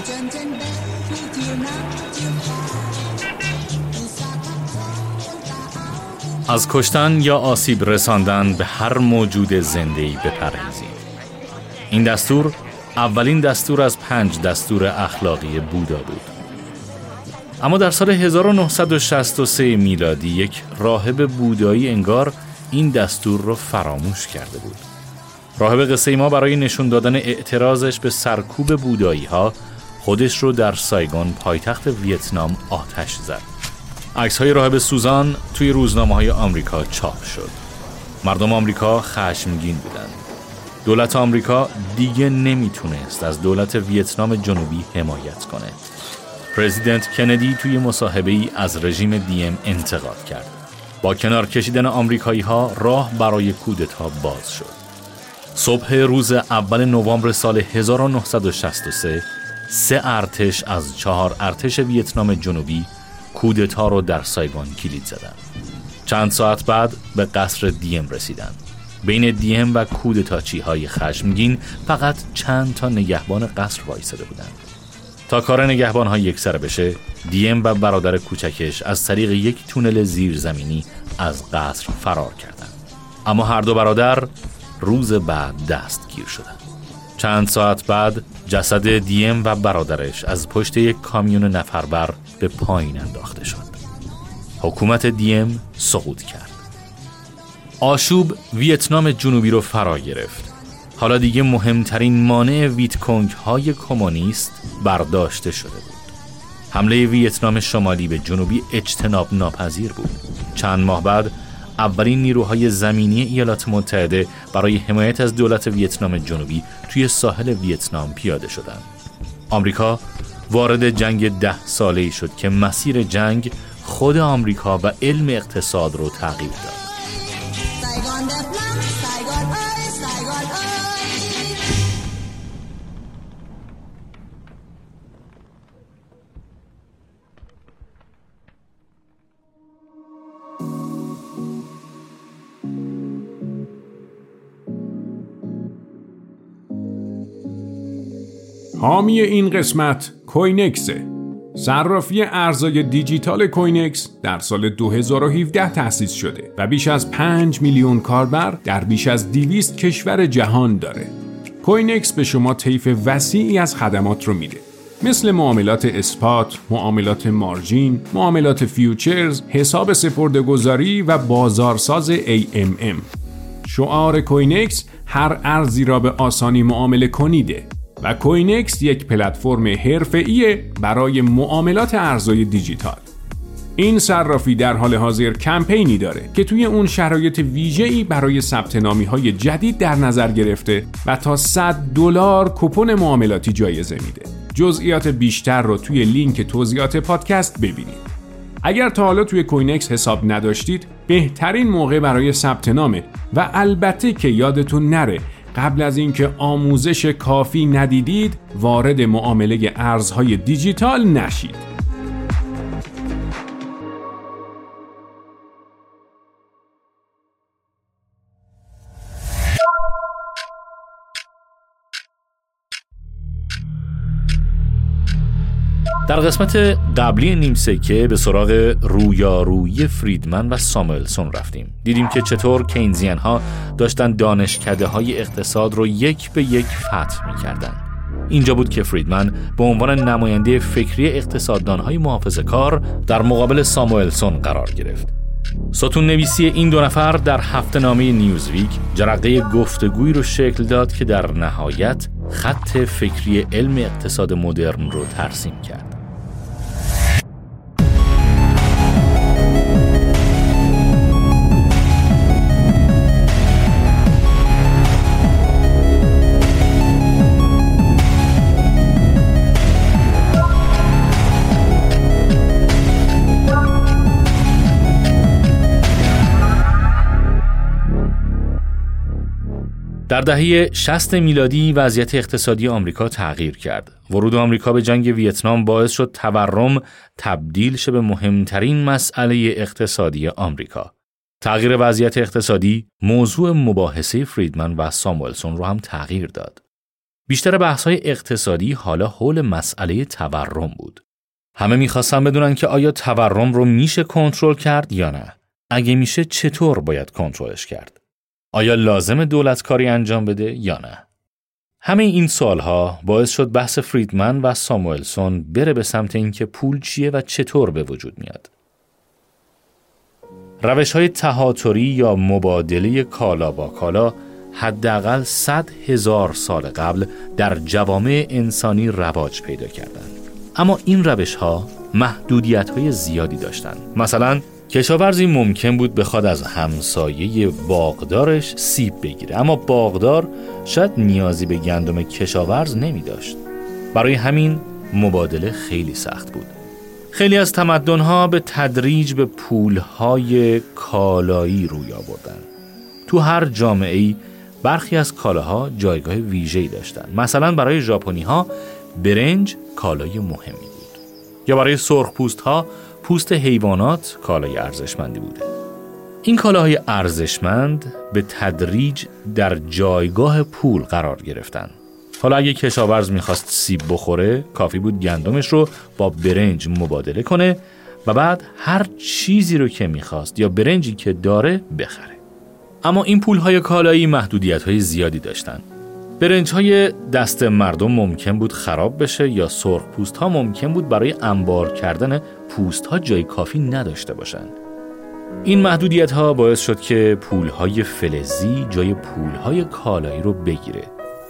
از کشتن یا آسیب رساندن به هر موجود زنده‌ای بپرهیزید. این دستور اولین دستور از 5 دستور اخلاقی بودا بود. اما در سال 1963 میلادی یک راهب بودایی انگار این دستور رو فراموش کرده بود. راهب قصه ما برای نشون دادن اعتراضش به سرکوب بودایی ها خودش رو در سایگون پایتخت ویتنام آتش زد. عکس‌های راهب سوزان توی روزنامه‌های آمریکا چاپ شد. مردم آمریکا خشمگین بودند. دولت آمریکا دیگه نمیتونست از دولت ویتنام جنوبی حمایت کنه. پرزیدنت کندی توی مصاحبه‌ای از رژیم دیم انتقاد کرد. با کنار کشیدن آمریکایی‌ها راه برای کودتا باز شد. صبح روز اول نوامبر سال 1963 3 ارتش از 4 ارتش ویتنام جنوبی کودتا رو در سایگون کلید زدند. چند ساعت بعد به قصر دیم رسیدند. بین دیم و کودتاچی‌های خشمگین فقط چند تا نگهبان قصر وایساده بودند. تا کار نگهبان‌ها یکسره بشه، دیم و برادر کوچکش از طریق یک تونل زیرزمینی از قصر فرار کردند. اما هر دو برادر روز بعد دستگیر شدند. چند ساعت بعد جسد دیم و برادرش از پشت یک کامیون نفربر به پایین انداخته شد. حکومت دیم سقوط کرد. آشوب ویتنام جنوبی رو فرا گرفت. حالا دیگه مهمترین مانع ویتکونگ های کمونیست برداشته شده بود. حمله ویتنام شمالی به جنوبی اجتناب ناپذیر بود. چند ماه بعد اولین نیروهای زمینی ایالات متحده برای حمایت از دولت ویتنام جنوبی توی ساحل ویتنام پیاده شدند. آمریکا وارد جنگ 10 ساله‌ای شد که مسیر جنگ خود آمریکا و علم اقتصاد رو تغییر داد. حامی این قسمت کوینکسه. صرافی ارزهای دیجیتال کوینکس در سال 2017 تأسیس شده و بیش از 5 میلیون کاربر در بیش از 200 کشور جهان داره. کوینکس به شما طیف وسیعی از خدمات رو میده، مثل معاملات اسپات، معاملات مارجین، معاملات فیوچرز، حساب سپرده‌گذاری و بازارساز AMM. شعار کوینکس هر ارزی را به آسانی معامله کنیده و کوینکس یک پلتفرم حرفه‌ای برای معاملات ارزهای دیجیتال. این صرافی در حال حاضر کمپینی داره که توی اون شرایط ویژه‌ای برای ثبت نامی‌های جدید در نظر گرفته و تا $100 کوپن معاملاتی جایزه میده. جزئیات بیشتر رو توی لینک توضیحات پادکست ببینید. اگر تا حالا توی کوینکس حساب نداشتید، بهترین موقع برای ثبت نامه و البته که یادتون نره قبل از اینکه آموزش کافی ندیدید وارد معامله ارزهای دیجیتال نشید. در قسمت قبلی نیمسکه به سراغ رویارویی فریدمن و ساموئلسون رفتیم. دیدیم که چطور کینزیان ها داشتن دانشکده های اقتصاد رو یک به یک فتح می کردن. اینجا بود که فریدمن به عنوان نماینده فکری اقتصاددان های محافظه‌کار در مقابل ساموئلسون قرار گرفت. ستون نویسی این دو نفر در هفته‌نامه نیوزویک جرقه گفتگویی رو شکل داد که در نهایت خط فکری علم اقتصاد مدرن رو ترسیم کرد. در دهه 60 میلادی وضعیت اقتصادی آمریکا تغییر کرد. ورود آمریکا به جنگ ویتنام باعث شد تورم تبدیل شه به مهمترین مسئله اقتصادی آمریکا. تغییر وضعیت اقتصادی موضوع مباحثه فریدمن و ساموئلسون رو هم تغییر داد. بیشتر بحث‌های اقتصادی حالا حول مسئله تورم بود. همه می‌خواستن بدونن که آیا تورم رو میشه کنترل کرد یا نه؟ اگه میشه چطور باید کنترلش کرد؟ آیا لازم دولت کاری انجام بده یا نه؟ همه این سوالها باعث شد بحث فریدمن و ساموئلسون بره به سمت اینکه پول چیه و چطور به وجود میاد. روش‌های تهاتری یا مبادله کالا با کالا حداقل 100,000 سال قبل در جوامع انسانی رواج پیدا کردند. اما این روش‌ها محدودیت‌های زیادی داشتند. مثلا کشاورزی ممکن بود بخواد از همسایه باغدارش سیب بگیره، اما باغدار شاید نیازی به گندم کشاورز نمی داشت. برای همین مبادله خیلی سخت بود. خیلی از تمدن‌ها به تدریج به پول‌های کالایی روی آوردن. تو هر جامعه‌ای برخی از کالاها جایگاه ویژه‌ای داشتن. مثلا برای ژاپنی‌ها برنج کالای مهمی بود، یا برای سرخپوست‌ها پوست حیوانات کالای ارزشمندی بوده. این کالاهای ارزشمند به تدریج در جایگاه پول قرار گرفتن. حالا اگه کشاورز میخواست سیب بخوره، کافی بود گندمش رو با برنج مبادله کنه و بعد هر چیزی رو که میخواست یا برنجی که داره بخره. اما این پولهای کالایی محدودیت‌های زیادی داشتن. برنج‌های دست مردم ممکن بود خراب بشه یا سرخپوست‌ها ممکن بود برای انبار کردن پوست‌ها جای کافی نداشته باشند. این محدودیت‌ها باعث شد که پولهای فلزی جای پولهای کالایی رو بگیره.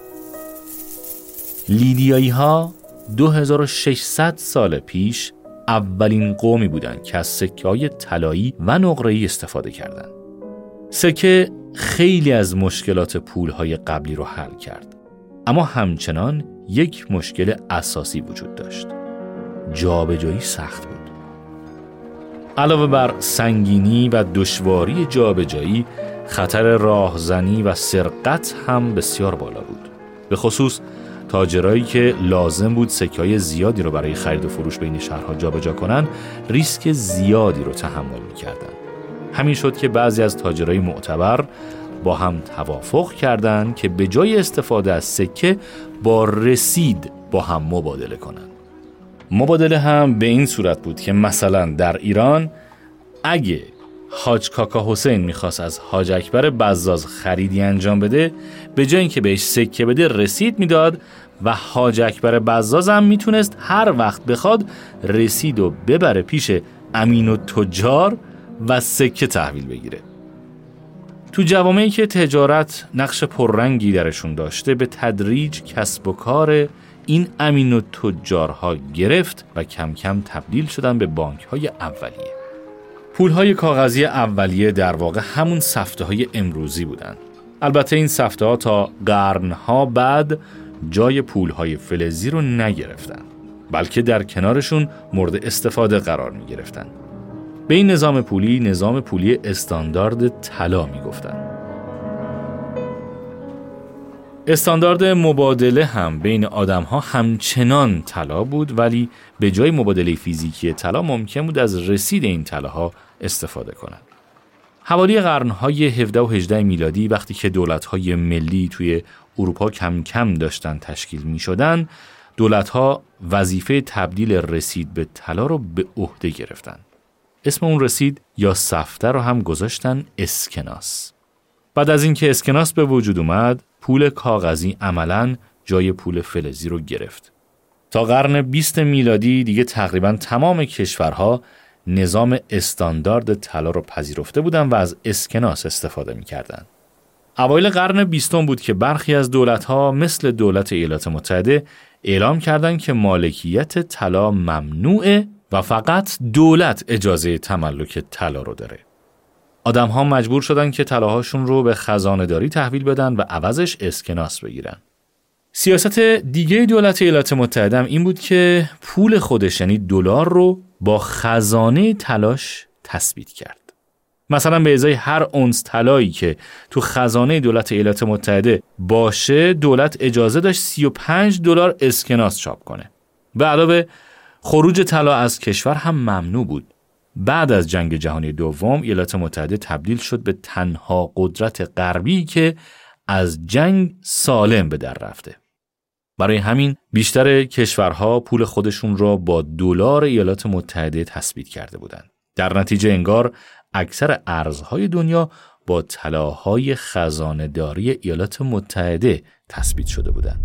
لیدیایی‌ها 2600 سال پیش اولین قومی بودند که از سکه‌های طلایی و نقره‌ای استفاده کردند. سکه خیلی از مشکلات پولهای قبلی رو حل کرد، اما همچنان یک مشکل اساسی وجود داشت: جابجایی سخت بود. علاوه بر سنگینی و دشواری جابجایی، خطر راهزنی و سرقت هم بسیار بالا بود. به خصوص تاجرایی که لازم بود سکه‌های زیادی رو برای خرید و فروش بین شهرها جابجا کنن، ریسک زیادی رو تحمل می‌کردن. همین شد که بعضی از تاجرای معتبر با هم توافق کردند که به جای استفاده از سکه با رسید با هم مبادله کنند. مبادله هم به این صورت بود که مثلا در ایران اگه حاج کاکا حسین میخواست از حاج اکبر بزاز خریدی انجام بده، به جای اینکه بهش سکه بده رسید میداد و حاج اکبر بزاز هم میتونست هر وقت بخواد رسیدو ببره پیش امین التجار و سکه تحویل بگیره. تو جوامعی که تجارت نقش پررنگی درشون داشته، به تدریج کسب و کار این امین التجارها گرفت و کم کم تبدیل شدن به بانک‌های اولیه. پول‌های کاغذی اولیه در واقع همون سفته‌های امروزی بودن. البته این سفته‌ها تا قرن‌ها بعد جای پول‌های فلزی رو نگرفتن، بلکه در کنارشون مورد استفاده قرار می‌گرفتن. به این نظام پولی استاندارد طلا میگفتن. استاندارد مبادله هم بین آدم‌ها همچنان طلا بود، ولی به جای مبادله فیزیکی طلا ممکن بود از رسید این طلاها استفاده کنند. حوالی قرن‌های 17 و 18 میلادی، وقتی که دولت‌های ملی توی اروپا کم کم داشتن تشکیل می‌شدن، دولت‌ها وظیفه تبدیل رسید به طلا رو به عهده گرفتن. اسم اون رسید یا سفته رو هم گذاشتن اسکناس. بعد از اینکه اسکناس به وجود اومد، پول کاغذی عملاً جای پول فلزی رو گرفت. تا قرن 20 میلادی دیگه تقریباً تمام کشورها نظام استاندارد طلا رو پذیرفته بودن و از اسکناس استفاده می‌کردن. اوایل قرن 20 بود که برخی از دولت‌ها مثل دولت ایالات متحده اعلام کردند که مالکیت طلا ممنوعه و فقط دولت اجازه تملک طلا رو داره. آدم‌ها مجبور شدن که طلاهاشون رو به خزانه‌داری تحویل بدن و عوضش اسکناس بگیرن. سیاست دیگه دولت ایالات متحده هم این بود که پول خودش یعنی دلار رو با خزانه طلاش تثبیت کرد. مثلا به ازای هر اونس طلایی که تو خزانه دولت ایالات متحده باشه، دولت اجازه داشت $35 اسکناس چاپ کنه. به علاوه خروج طلا از کشور هم ممنوع بود. بعد از جنگ جهانی دوم ایالات متحده تبدیل شد به تنها قدرت غربی که از جنگ سالم به در رفته. برای همین بیشتر کشورها پول خودشون را با دلار ایالات متحده تثبیت کرده بودند. در نتیجه انگار اکثر ارزهای دنیا با طلاهای خزانه‌داری ایالات متحده تثبیت شده بودند.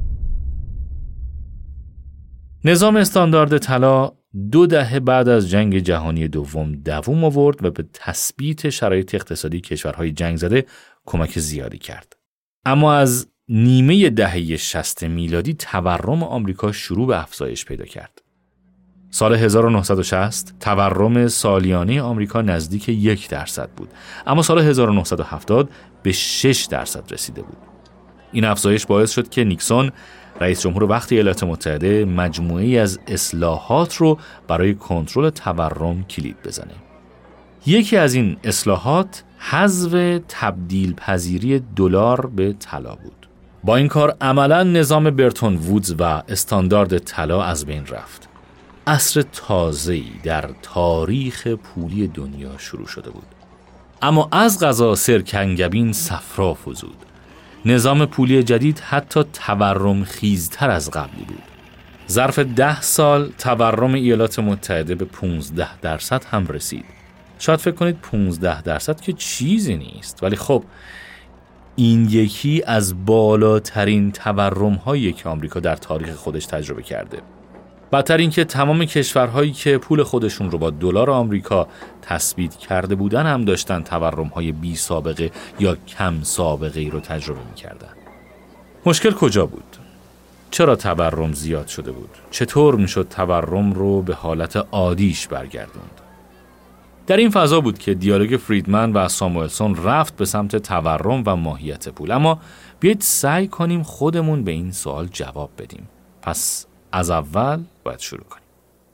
نظام استاندارد طلا 2 دهه بعد از جنگ جهانی دوم دوام آورد و به تثبیت شرایط اقتصادی کشورهای جنگ زده کمک زیادی کرد. اما از نیمه دهه 60 میلادی تورم آمریکا شروع به افزایش پیدا کرد. سال 1960 تورم سالیانه آمریکا نزدیک 1% بود، اما سال 1970 به 6% رسیده بود. این افزایش باعث شد که نیکسون رئیس جمهور وقت ایالات متحده مجموعه‌ای از اصلاحات رو برای کنترل تورم کلید بزنه. یکی از این اصلاحات حذف تبدیل پذیری دلار به طلا بود. با این کار عملاً نظام برتون وودز و استاندارد طلا از بین رفت. عصر تازه‌ای در تاریخ پولی دنیا شروع شده بود. اما از قضا سرکنگبین صفرا فزود. نظام پولی جدید حتی تورم خیزتر از قبلی بود. ظرف 10 سال تورم ایالات متحده به 15% هم رسید. شاید فکر کنید 15% که چیزی نیست، ولی خب این یکی از بالاترین تورم هایی که آمریکا در تاریخ خودش تجربه کرده. بدتر این که تمام کشورهایی که پول خودشون رو با دلار آمریکا تثبیت کرده بودن هم داشتن تورم‌های بی سابقه یا کم سابقه ای رو تجربه می‌کردن. مشکل کجا بود؟ چرا تورم زیاد شده بود؟ چطور میشد تورم رو به حالت عادیش برگردوند؟ در این فضا بود که دیالوگ فریدمن و ساموئلسون رفت به سمت تورم و ماهیت پول. اما بیایید سعی کنیم خودمون به این سوال جواب بدیم. پس از اول باید شروع کنیم.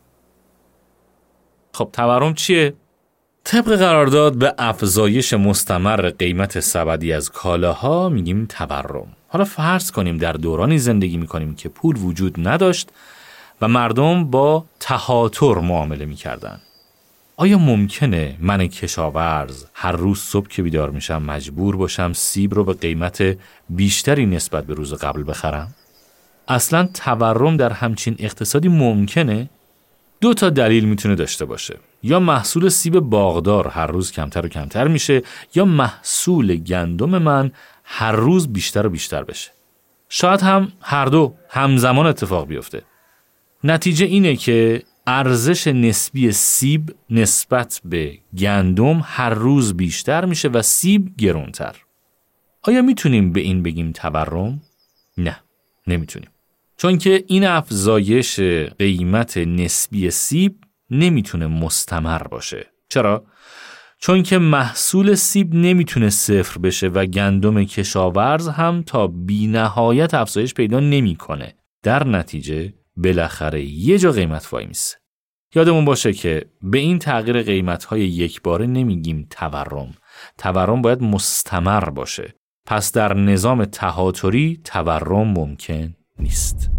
خب تورم چیه؟ طبق قرارداد به افزایش مستمر قیمت سبدی از کالاها میگیم تورم. حالا فرض کنیم در دورانی زندگی میکنیم که پول وجود نداشت و مردم با تهاتر معامله میکردن. آیا ممکنه من کشاورز هر روز صبح که بیدار میشم مجبور باشم سیب رو به قیمت بیشتری نسبت به روز قبل بخرم؟ اصلا تورم در همچین اقتصادی ممکنه؟ 2 تا دلیل میتونه داشته باشه. یا محصول سیب باغدار هر روز کمتر و کمتر میشه، یا محصول گندم من هر روز بیشتر و بیشتر بشه. شاید هم هر دو همزمان اتفاق بیفته. نتیجه اینه که ارزش نسبی سیب نسبت به گندم هر روز بیشتر میشه و سیب گرانتر. آیا میتونیم به این بگیم تورم؟ نه، نمیتونیم. چون که این افزایش قیمت نسبی سیب نمیتونه مستمر باشه. چرا؟ چون که محصول سیب نمیتونه صفر بشه و گندم کشاورز هم تا بی نهایت افزایش پیدا نمیکنه. در نتیجه بالاخره یه جا قیمت وای میسه. یادمون باشه که به این تغییر قیمت‌های یک باره نمیگیم تورم. تورم باید مستمر باشه. پس در نظام تهاتری تورم ممکن نیست.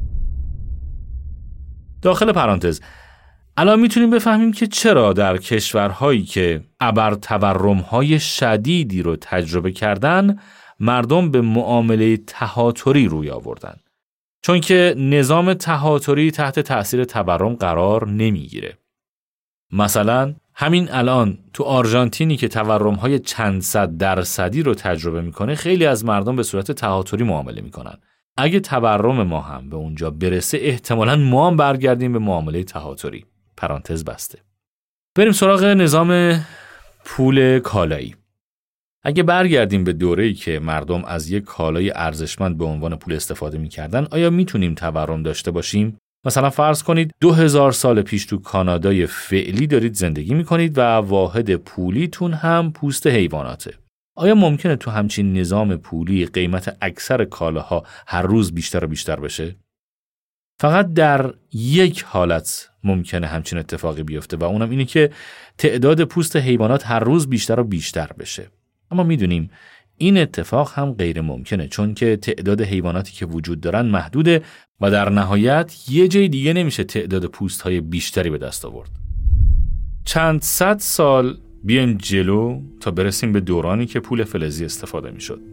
داخل پرانتز، الان میتونیم بفهمیم که چرا در کشورهایی که ابر تورم‌های شدیدی رو تجربه کردن مردم به معامله تهاتری روی آوردن. چون که نظام تهاتری تحت تأثیر تورم قرار نمیگیره. مثلا همین الان تو آرژانتینی که تورم‌های چند صد درصدی رو تجربه میکنه، خیلی از مردم به صورت تهاتری معامله میکنن. اگه تورم ما هم به اونجا برسه، احتمالاً ما هم برگردیم به معامله تهاتری. پرانتز بسته. بریم سراغ نظام پول کالایی. اگه برگردیم به دوره‌ای که مردم از یک کالای ارزشمند به عنوان پول استفاده می‌کردن، آیا میتونیم تورم داشته باشیم؟ مثلا فرض کنید 2000 سال پیش تو کانادای فعلی دارید زندگی می‌کنید و واحد پولیتون هم پوست حیواناته. آیا ممکنه تو همچین نظام پولی قیمت اکثر کالاها هر روز بیشتر و بیشتر بشه؟ فقط در یک حالت ممکنه همچین اتفاقی بیفته و اونم اینه که تعداد پوست حیوانات هر روز بیشتر و بیشتر بشه. اما میدونیم این اتفاق هم غیر ممکنه، چون که تعداد حیواناتی که وجود دارن محدوده و در نهایت یه جای دیگه نمیشه تعداد پوست‌های بیشتری به دست آورد. چند صد سال بیایم جلو تا برسیم به دورانی که پول فلزی استفاده میشد.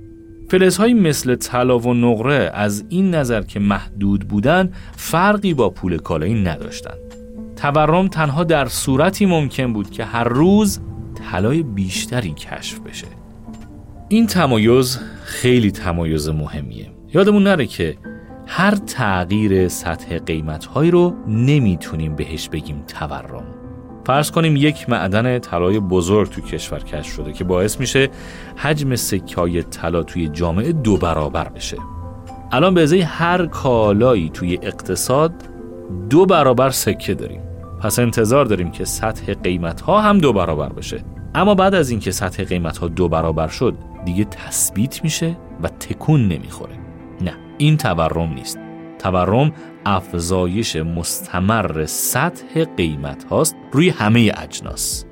فلزهایی مثل طلا و نقره از این نظر که محدود بودن فرقی با پول کالایی نداشتند. تورم تنها در صورتی ممکن بود که هر روز طلای بیشتری کشف بشه. این تمایز خیلی تمایز مهمیه. یادمون نره که هر تغییر سطح قیمت‌هایی رو نمیتونیم بهش بگیم تورم. فرض کنیم یک معدن طلای بزرگ تو کشور کشف شده که باعث میشه حجم سکه‌های طلا توی جامعه 2 برابر بشه. الان به ازای هر کالایی توی اقتصاد 2 برابر سکه داریم. پس انتظار داریم که سطح قیمت‌ها هم 2 برابر بشه. اما بعد از اینکه سطح قیمت‌ها 2 برابر شد دیگه تثبیت میشه و تکون نمیخوره. نه، این تورم نیست. تورم افزایش مستمر سطح قیمت هاست روی همه اجناس.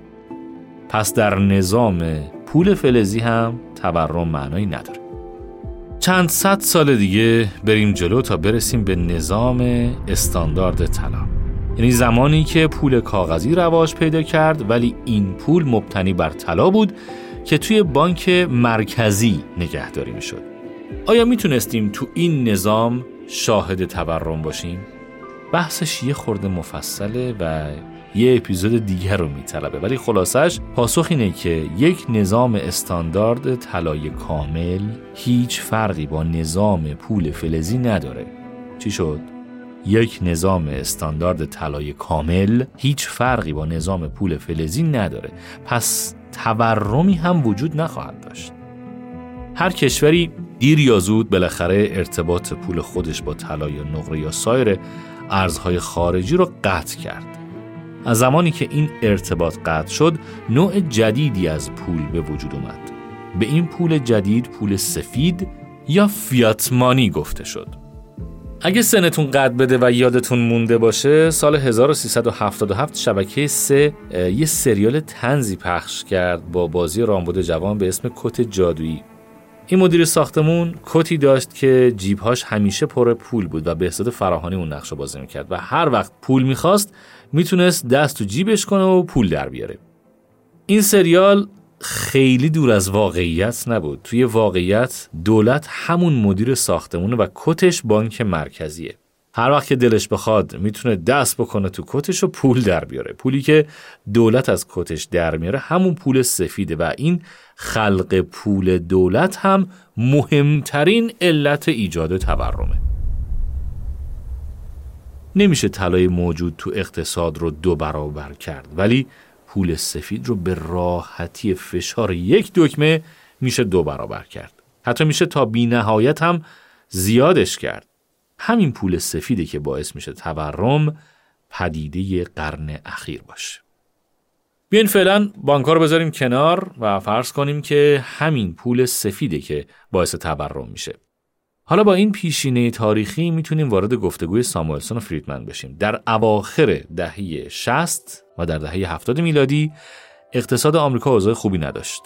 پس در نظام پول فلزی هم تورم معنایی نداره. چند صد سال دیگه بریم جلو تا برسیم به نظام استاندارد طلا. یعنی زمانی که پول کاغذی رواج پیدا کرد ولی این پول مبتنی بر طلا بود که توی بانک مرکزی نگهداری میشد. آیا میتونستیم تو این نظام شاهد تورم باشیم؟ بحثش یه خورده مفصله و یه اپیزود دیگر رو میطلبه، ولی خلاصش پاسخ اینه که یک نظام استاندارد طلای کامل هیچ فرقی با نظام پول فلزی نداره. چی شد؟ یک نظام استاندارد طلای کامل هیچ فرقی با نظام پول فلزی نداره. پس تورمی هم وجود نخواهد داشت. هر کشوری دیر یا زود بالاخره ارتباط پول خودش با طلا یا نقره یا سایر ارزهای خارجی رو قطع کرد. از زمانی که این ارتباط قطع شد، نوع جدیدی از پول به وجود اومد. به این پول جدید پول سفید یا فیات مانی گفته شد. اگه سنتون قد بده و یادتون مونده باشه، سال 1377 شبکه 3 یه سریال طنزی پخش کرد با بازی رامبد جوان به اسم کت جادویی. این مدیر ساختمون کتی داشت که جیبهاش همیشه پر پول بود و بهزاد فراهانی اون نقش رو بازی میکرد و هر وقت پول میخواست میتونست دست تو جیبش کنه و پول در بیاره. این سریال خیلی دور از واقعیت نبود. توی واقعیت دولت همون مدیر ساختمونه و کتش بانک مرکزیه. هر وقت که دلش بخواد میتونه دست بکنه تو کتش و پول در بیاره. پولی که دولت از کتش در میاره همون پول سفیده و این خلق پول دولت هم مهمترین علت ایجاد تورمه. نمیشه طلای موجود تو اقتصاد رو 2 برابر کرد، ولی پول سفید رو به راحتی فشار یک دکمه میشه 2 برابر کرد. حتی میشه تا بی نهایت هم زیادش کرد. همین پول سفیده که باعث میشه تورم پدیده قرن اخیر باشه. بیاین فعلا بانک‌ها رو بذاریم کنار و فرض کنیم که همین پول سفیده که باعث تورم میشه. حالا با این پیشینه تاریخی میتونیم وارد گفتگوی ساموئلسون و فریدمن بشیم. در اواخر دهه 60 و در دهه 70 میلادی اقتصاد آمریکا اوضاع خوبی نداشت.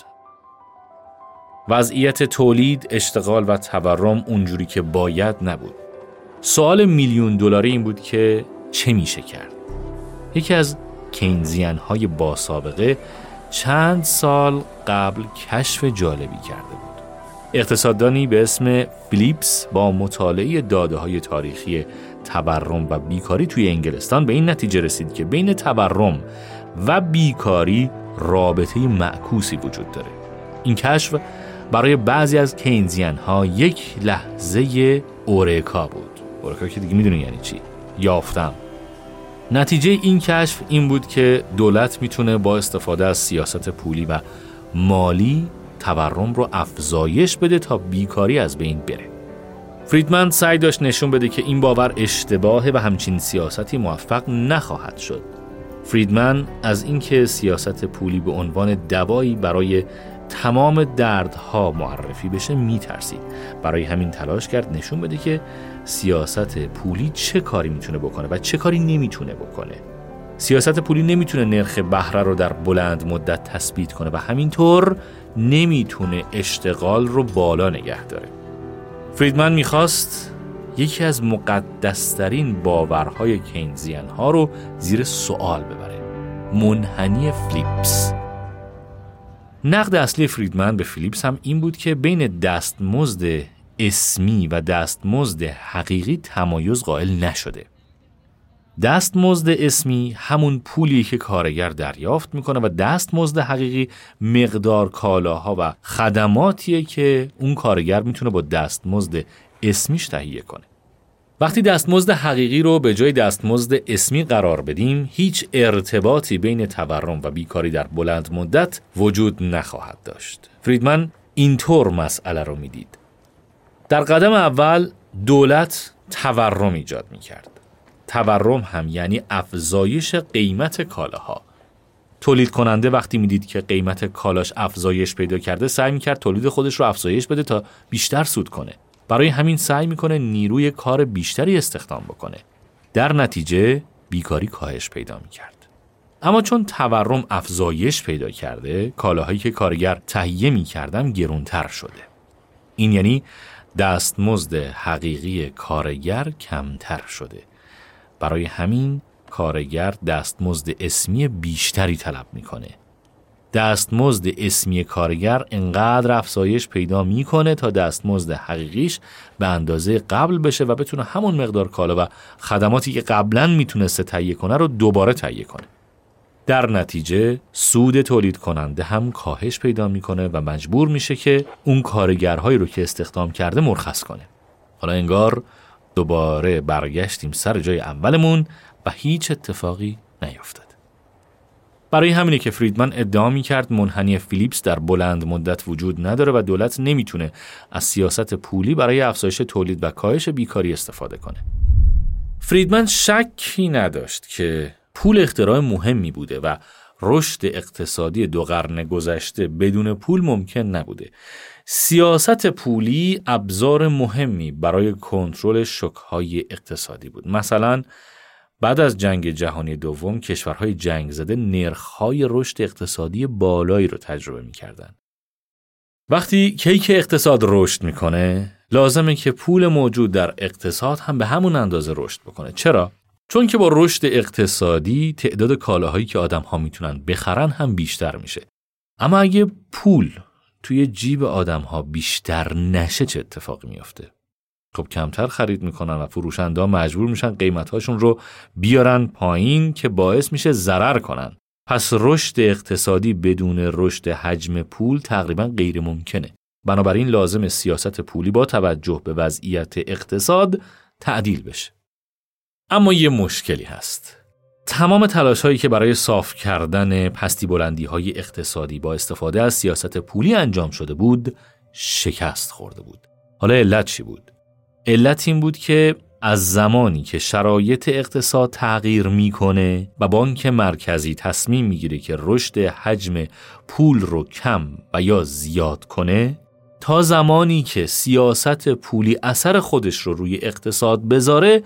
وضعیت تولید، اشتغال و تورم اونجوری که باید نبود. سوال میلیون دلاری این بود که چه میشه کرد؟ یکی از کینزیان‌های با سابقه چند سال قبل کشف جالبی کرده بود. اقتصاددانی به اسم فیلیپس با مطالعه داده‌های تاریخی تورم و بیکاری توی انگلستان به این نتیجه رسید که بین تورم و بیکاری رابطه معکوسی وجود داره. این کشف برای بعضی از کینزیان‌ها یک لحظه اورکا بود. اورکا که دیگه میدونی یعنی چی؟ یافتم. نتیجه این کشف این بود که دولت میتونه با استفاده از سیاست پولی و مالی تورم رو افزایش بده تا بیکاری از بین بره. فریدمن سعی داشت نشون بده که این باور اشتباهه و همچین سیاستی موفق نخواهد شد. فریدمن از اینکه سیاست پولی به عنوان دوایی برای تمام دردها معرفی بشه میترسید. برای همین تلاش کرد نشون بده که سیاست پولی چه کاری میتونه بکنه و چه کاری نمیتونه بکنه. سیاست پولی نمیتونه نرخ بهره رو در بلند مدت تثبیت کنه و همینطور نمیتونه اشتغال رو بالا نگه داره. فریدمن میخواست یکی از مقدسترین باورهای کینزیان ها رو زیر سوال ببره. منحنی فلیپس. نقد اصلی فریدمن به فیلیپس هم این بود که بین دستمزد اسمی و دستمزد حقیقی تمایز قائل نشده. دستمزد اسمی همون پولی که کارگر دریافت میکنه و دستمزد حقیقی مقدار کالاها و خدماتیه که اون کارگر میتونه با دستمزد اسمیش تهیه کنه. وقتی دستمزد حقیقی رو به جای دستمزد اسمی قرار بدیم، هیچ ارتباطی بین تورم و بیکاری در بلند مدت وجود نخواهد داشت. فریدمن اینطور مسئله رو میدید. در قدم اول دولت تورم ایجاد میکرد. تورم هم یعنی افزایش قیمت کالاها. تولید کننده وقتی میدید که قیمت کالاش افزایش پیدا کرده، سعی میکرد تولید خودش رو افزایش بده تا بیشتر سود کنه. برای همین سعی میکنه نیروی کار بیشتری استخدام بکنه. در نتیجه بیکاری کاهش پیدا میکرد. اما چون تورم افزایش پیدا کرده، کالاهایی که کارگر تهیه میکردن گرانتر شده. این یعنی دستمزد حقیقی کارگر کمتر شده. برای همین کارگر دستمزد اسمی بیشتری طلب میکنه. دستمزد اسمی کارگر انقدر افزایش پیدا میکنه تا دستمزد حقیقیش به اندازه قبل بشه و بتونه همون مقدار کالا و خدماتی که قبلا میتونسته تهیه کنه رو دوباره تهیه کنه. در نتیجه سود تولید کننده هم کاهش پیدا میکنه و مجبور میشه که اون کارگرهایی رو که استخدام کرده مرخص کنه. حالا انگار دوباره برگشتیم سر جای اولمون و هیچ اتفاقی نیفتاد. برای همینه که فریدمن ادعا می‌کرد منحنی فیلیپس در بلند مدت وجود نداره و دولت نمیتونه از سیاست پولی برای افزایش تولید و کاهش بیکاری استفاده کنه. فریدمن شکی نداشت که پول اختراع مهمی بوده و رشد اقتصادی 2 قرن گذشته بدون پول ممکن نبوده. سیاست پولی ابزار مهمی برای کنترل شوک‌های اقتصادی بود. مثلا بعد از جنگ جهانی دوم کشورهای جنگ زده نرخ‌های رشد اقتصادی بالایی رو تجربه می‌کردن. وقتی کیک اقتصاد رشد می‌کنه، لازمه که پول موجود در اقتصاد هم به همون اندازه رشد بکنه. چرا؟ چون که با رشد اقتصادی تعداد کالاهایی که آدم‌ها میتونن بخرن هم بیشتر میشه. اما اگه پول توی جیب آدم‌ها بیشتر نشه چه اتفاقی میفته؟ خب کمتر خرید میکنن و فروشنده مجبور میشن قیمتاشون رو بیارن پایین که باعث میشه ضرر کنن. پس رشد اقتصادی بدون رشد حجم پول تقریبا غیر ممکنه. بنابراین لازم سیاست پولی با توجه به وضعیت اقتصاد تعدیل بشه. اما یه مشکلی هست. تمام تلاش‌هایی که برای صاف کردن پستی بلندی‌های اقتصادی با استفاده از سیاست پولی انجام شده بود، شکست خورده بود. حالا علت چی بود؟ علت این بود که از زمانی که شرایط اقتصاد تغییر میکنه و بانک مرکزی تصمیم میگیره که رشد حجم پول رو کم و یا زیاد کنه، تا زمانی که سیاست پولی اثر خودش رو روی اقتصاد بذاره،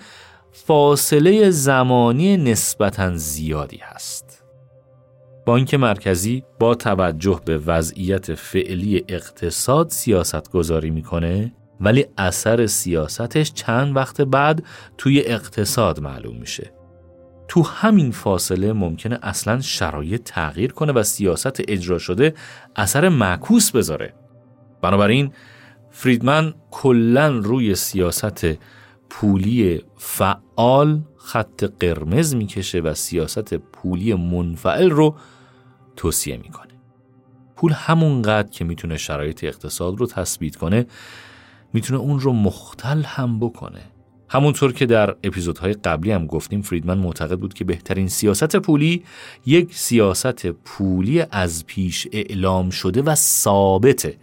فاصله زمانی نسبتاً زیادی هست. بانک مرکزی با توجه به وضعیت فعلی اقتصاد سیاست گذاری میکنه، ولی اثر سیاستش چند وقت بعد توی اقتصاد معلوم میشه. تو همین فاصله ممکنه اصلاً شرایط تغییر کنه و سیاست اجرا شده اثر معکوس بذاره. بنابراین فریدمن کلاً روی سیاست پولی فعال خط قرمز میکشه و سیاست پولی منفعل رو توصیه میکنه. پول همونقدر که میتونه شرایط اقتصاد رو تثبیت کنه، میتونه اون رو مختل هم بکنه. همونطور که در اپیزودهای قبلی هم گفتیم، فریدمن معتقد بود که بهترین سیاست پولی یک سیاست پولی از پیش اعلام شده و ثابته.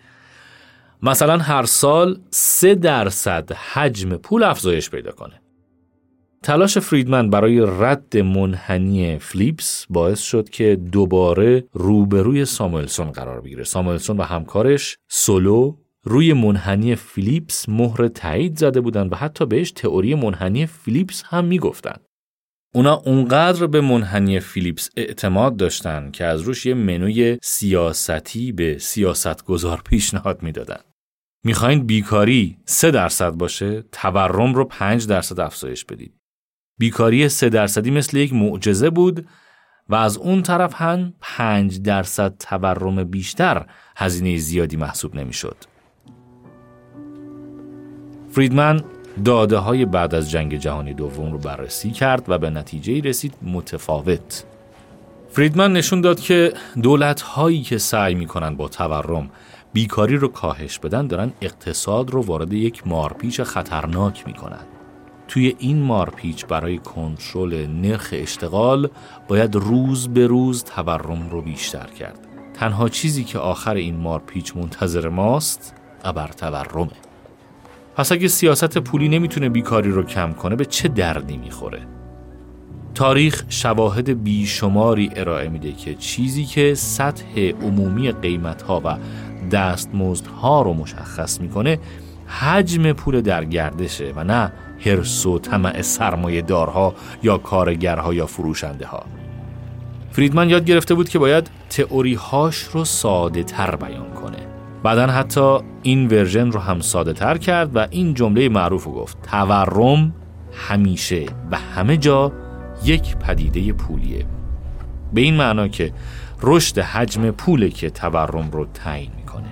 مثلا هر سال 3% حجم پول افزایش پیدا کنه. تلاش فریدمن برای رد منحنی فیلیپس باعث شد که دوباره روبروی ساموئلسون قرار بگیره. ساموئلسون و همکارش سولو روی منحنی فیلیپس مهر تایید زده بودن و حتی بهش تئوری منحنی فیلیپس هم میگفتن. اونا اونقدر به منحنی فیلیپس اعتماد داشتن که از روش یه منوی سیاستی به سیاستگزار پیشنهاد میدادن. میخواین بیکاری 3% باشه، تورم رو 5% افزایش بدید. بیکاری 3% مثل یک معجزه بود و از اون طرف هم 5% تورم بیشتر هزینه زیادی محسوب نمی‌شد. فریدمن داده‌های بعد از جنگ جهانی دوم رو بررسی کرد و به نتیجه‌ای رسید متفاوت. فریدمن نشون داد که دولت‌هایی که سعی می‌کنن با تورم بیکاری رو کاهش بدن دارن اقتصاد رو وارد یک مارپیچ خطرناک می‌کنن. توی این مارپیچ برای کنترل نرخ اشتغال باید روز به روز تورم رو بیشتر کرد. تنها چیزی که آخر این مارپیچ منتظر ماست ابر تورمه. پس اگه سیاست پولی نمیتونه بیکاری رو کم کنه به چه دردی میخوره؟ تاریخ شواهد بیشماری ارائه میده که چیزی که سطح عمومی قیمت‌ها و دستمزدها رو مشخص میکنه حجم پول در گردشه و نه حرص و طمع سرمایه دارها یا کارگرها یا فروشنده ها. فریدمن یاد گرفته بود که باید تئوری‌هاش رو ساده تر بیان کنه. بعدن حتی این ورژن رو هم ساده تر کرد و این جمله معروف رو گفت: تورم همیشه و همه جا یک پدیده پولیه. به این معنا که رشد حجم پوله که تورم رو تعیین میکنه.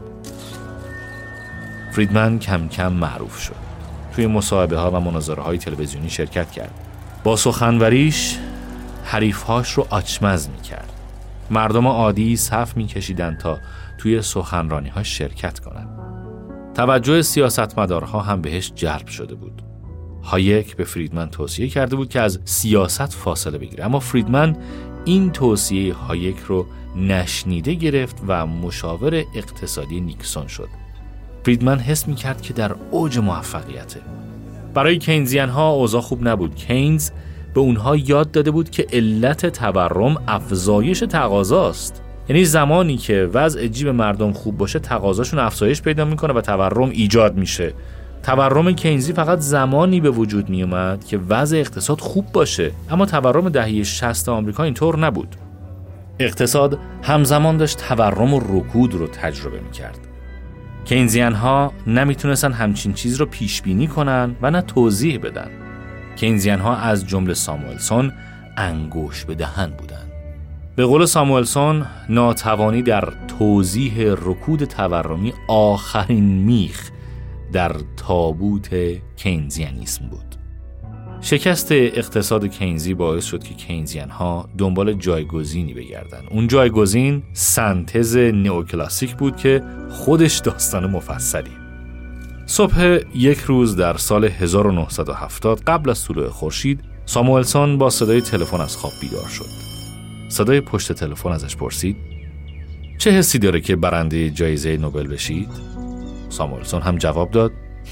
فریدمن کم کم معروف شد. توی مصاحبه ها و مناظره های تلویزیونی شرکت کرد. با سخنوریش حریفهاش رو آچمز میکرد. مردم عادی صف میکشیدن تا توی سخنرانی ها شرکت کنند. توجه سیاستمدارها هم بهش جلب شده بود. هایک به فریدمن توصیه کرده بود که از سیاست فاصله بگیره، اما فریدمن این توصیه هایک رو نشنیده گرفت و مشاور اقتصادی نیکسون شد. فریدمن حس می‌کرد که در اوج موفقیته. برای کینزیان‌ها اوضاع خوب نبود. کینز به اونها یاد داده بود که علت تورم افزایش تقاضاست. یعنی زمانی که وضع جیب مردم خوب باشه تقاضاشون افزایش پیدا میکنه و تورم ایجاد میشه. تورم کینزی فقط زمانی به وجود می اومد که وضع اقتصاد خوب باشه، اما تورم دهه 60 آمریکا اینطور نبود. اقتصاد همزمان داشت تورم و رکود رو تجربه میکرد. کینزیان‌ها نمیتونستن همچین چیز رو پیش بینی کنن و نه توضیح بدن. کینزیان‌ها از جمله ساموئلسون انگوش به دهن بودن. به قول ساموئلسون ناتوانی در توضیح رکود تورمی آخرین میخ در تابوت کینزیانیسم بود. شکست اقتصاد کینزی باعث شد که کینزیان‌ها دنبال جایگزینی بگردن. اون جایگزین سنتز نئوکلاسیک بود که خودش داستان مفصلی. صبح یک روز در سال 1970 قبل از طلوع خورشید، ساموئلسون با صدای تلفن از خواب بیدار شد. صدای پشت تلفن ازش پرسید: چه حسی داره که برنده جایزه نوبل بشید؟ ساموئلسون هم جواب داد: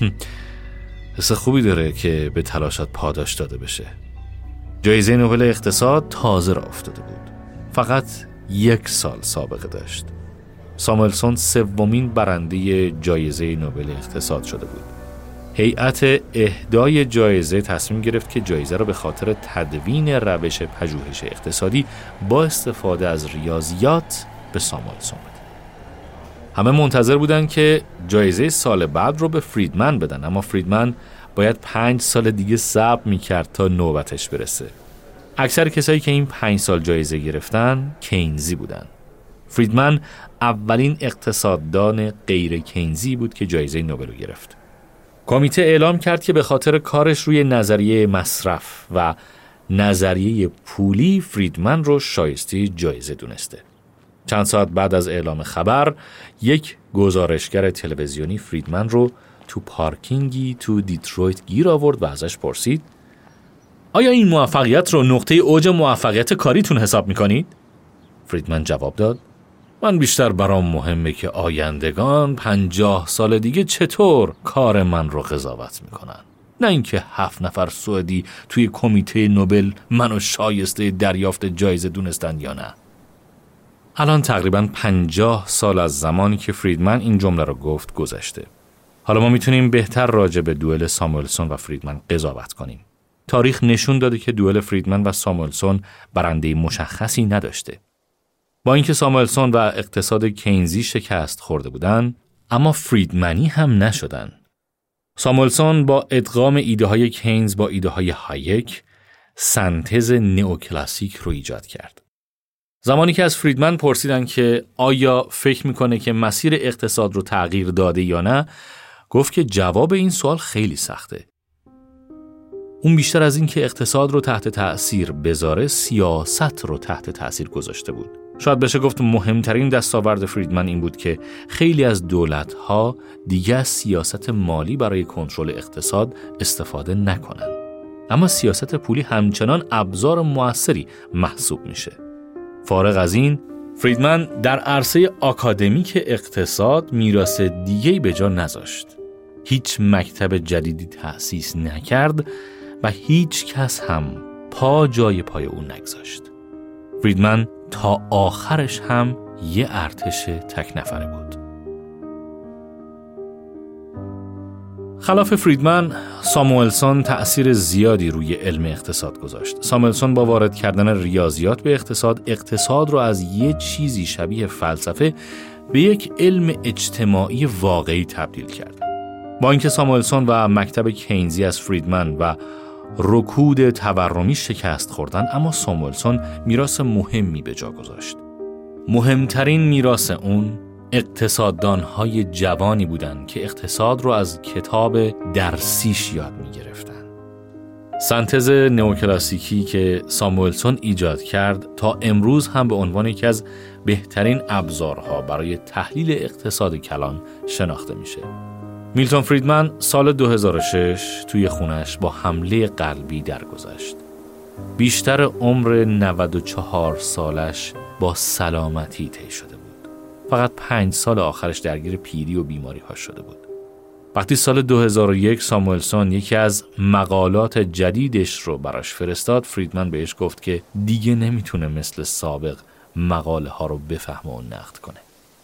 حس خوبی داره که به تلاشات پاداش داده بشه. جایزه نوبل اقتصاد تازه راه افتاده بود. فقط 1 سال سابقه داشت. ساموئلسون سومین برنده جایزه نوبل اقتصاد شده بود. هیئت اهدای جایزه تصمیم گرفت که جایزه را به خاطر تدوین روش پژوهش اقتصادی با استفاده از ریاضیات به ساموئلسون بده. همه منتظر بودن که جایزه سال بعد رو به فریدمن بدن، اما فریدمن باید 5 سال دیگه صبر میکرد تا نوبتش برسه. اکثر کسایی که این 5 سال جایزه گرفتن کینزی بودن. فریدمن اولین اقتصاددان غیر کینزی بود که جایزه نوبل رو گرفت. کمیته اعلام کرد که به خاطر کارش روی نظریه مصرف و نظریه پولی فریدمن رو شایسته جایزه دونسته. چند ساعت بعد از اعلام خبر، یک گزارشگر تلویزیونی فریدمن رو تو پارکینگی تو دیترویت گیر آورد و ازش پرسید: آیا این موفقیت رو نقطه اوج موفقیت کاریتون حساب میکنید؟ فریدمن جواب داد: من بیشتر برام مهمه که آیندگان 50 سال دیگه چطور کار من رو قضاوت میکنن، نه اینکه 7 نفر سوئدی توی کمیته نوبل منو شایسته دریافت جایزه دونستن یا نه. الان تقریباً 50 سال از زمانی که فریدمن این جمله رو گفت گذشته. حالا ما میتونیم بهتر راجع به دوئل ساموئلسون و فریدمن قضاوت کنیم. تاریخ نشون داده که دوئل فریدمن و ساموئلسون برنده مشخصی نداشته. با اینکه ساموئلسون و اقتصاد کینزی شکست خورده بودن، اما فریدمنی هم نشدن. ساموئلسون با ادغام ایده های کینز با ایده های هایک سنتز نئوکلاسیک رو ایجاد کرد. زمانی که از فریدمن پرسیدن که آیا فکر میکنه که مسیر اقتصاد رو تغییر داده یا نه، گفت که جواب این سوال خیلی سخته. اون بیشتر از این که اقتصاد رو تحت تأثیر بذاره، سیاست رو تحت تأثیر گذاشته بود. شاید بشه گفت مهمترین دستاورد فریدمن این بود که خیلی از دولت‌ها دیگه از سیاست مالی برای کنترل اقتصاد استفاده نکنن. اما سیاست پولی همچنان ابزار موثری محسوب میشه. فارغ از این، فریدمن در عرصه آکادمیک اقتصاد میراث دیگه‌ای به جا نذاشت. هیچ مکتب جدیدی تأسیس نکرد و هیچ کس هم پا جای پای او نگذاشت. فریدمن تا آخرش هم یه ارتش تک نفره بود. خلاف فریدمن، ساموئلسون تأثیر زیادی روی علم اقتصاد گذاشت. ساموئلسون با وارد کردن ریاضیات به اقتصاد رو از یه چیزی شبیه فلسفه به یک علم اجتماعی واقعی تبدیل کرد. با اینکه ساموئلسون و مکتب کینزی از فریدمن و رکود تورمی شکست خوردن، اما ساموئلسون میراث مهمی به جا گذاشت. مهمترین میراث اون اقتصاددان‌های جوانی بودند که اقتصاد رو از کتاب درسیش یاد می‌گرفتن. سنتز نئوکلاسیکی که ساموئلسون ایجاد کرد تا امروز هم به عنوان یکی از بهترین ابزارها برای تحلیل اقتصاد کلان شناخته میشه. میلتون فریدمن سال 2006 توی خونش با حمله قلبی درگذشت. بیشتر عمر 94 سالش با سلامتی طی شده بود. فقط 5 سال آخرش درگیر پیری و بیماری ها شده بود. وقتی سال 2001 ساموئلسون یکی از مقالات جدیدش رو براش فرستاد، فریدمن بهش گفت که دیگه نمیتونه مثل سابق مقاله ها رو بفهمه و نقد کنه.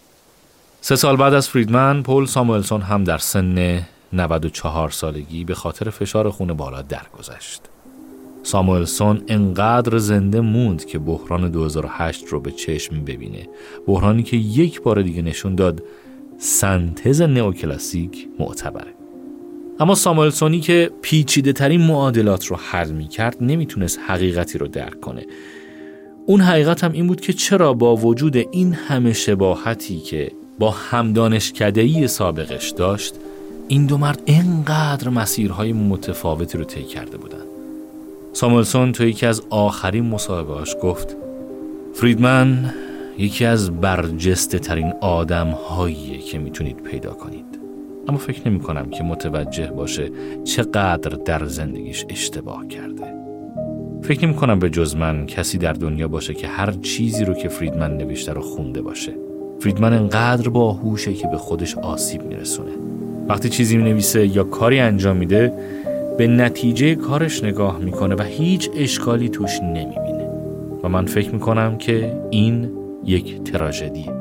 3 سال بعد از فریدمن، پول ساموئلسون هم در سن 94 سالگی به خاطر فشار خون بالا درگذشت. ساموئلسون انقدر زنده موند که بحران 2008 رو به چشم ببینه. بحرانی که یک بار دیگه نشون داد سنتز نئوکلاسیک معتبره. اما ساموئلسونی که پیچیده ترین معادلات رو حل می کرد نمیتونست حقیقتی رو درک کنه. اون حقیقت هم این بود که چرا با وجود این همه شباهتی که با همدانشکده‌ای سابقش داشت، این دو مرد اینقدر مسیرهای متفاوتی رو طی کرده بودن. ساموئلسون تو یکی از آخرین مصاحبه‌هاش گفت فریدمن یکی از برجسته ترین آدم‌هاییه که میتونید پیدا کنید، اما فکر نمی کنم که متوجه باشه چقدر در زندگیش اشتباه کرده. فکر نمی کنم به جز من کسی در دنیا باشه که هر چیزی رو که فریدمن نوشته رو خونده باشه. فریدمن انقدر باهوشه که به خودش آسیب میرسونه. وقتی چیزی مینویسه یا کاری انجام میده، به نتیجه کارش نگاه میکنه و هیچ اشکالی توش نمیبینه و من فکر میکنم که این یک تراژدیه.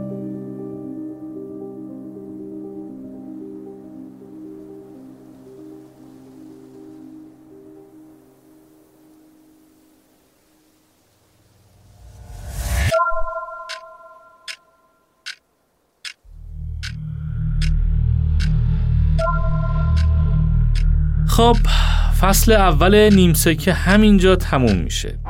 خب، فصل اول نیمسکه همینجا تموم میشه.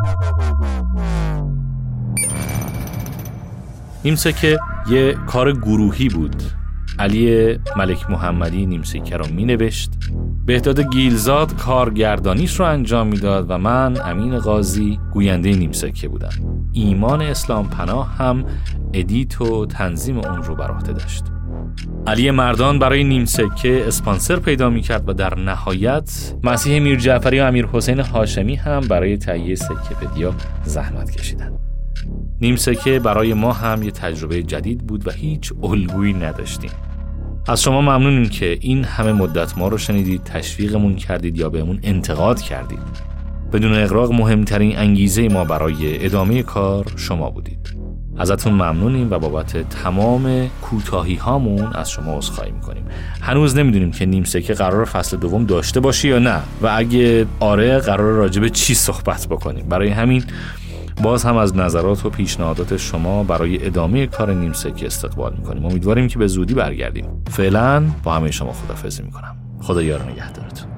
نیمسکه یه کار گروهی بود. علی ملک محمدی نیمسکه رو مینوشت، بهداد گیلزاد کارگردانیش رو انجام میداد و من امین قاضی گوینده نیمسکه بودم. ایمان اسلام پناه هم ادیت و تنظیم اون رو بر عهده داشت. علی مردان برای نیمسکه اسپانسر پیدا میکرد و در نهایت مسیح میر جعفری و امیر حسین هاشمی هم برای تهیه سکه‌پدیا زحمت کشیدن. نیمسکه برای ما هم یه تجربه جدید بود و هیچ الگویی نداشتیم. از شما ممنونیم که این همه مدت ما رو شنیدید، تشویقمون کردید یا بهمون انتقاد کردید. بدون اغراق مهمترین انگیزه ما برای ادامه کار شما بودید. ازتون ممنونیم و بابت تمام کوتاهی هامون از شما عذرخواهی میکنیم. هنوز نمیدونیم که نیمسکه قرار فصل دوم داشته باشه یا نه و اگه آره قرار راجع به چی صحبت بکنیم. برای همین باز هم از نظرات و پیشنهادات شما برای ادامه کار نیمسکه استقبال میکنیم. امیدواریم که به زودی برگردیم. فعلا با همه شما خداحافظی میکنم. خدا یار نگهدارتون.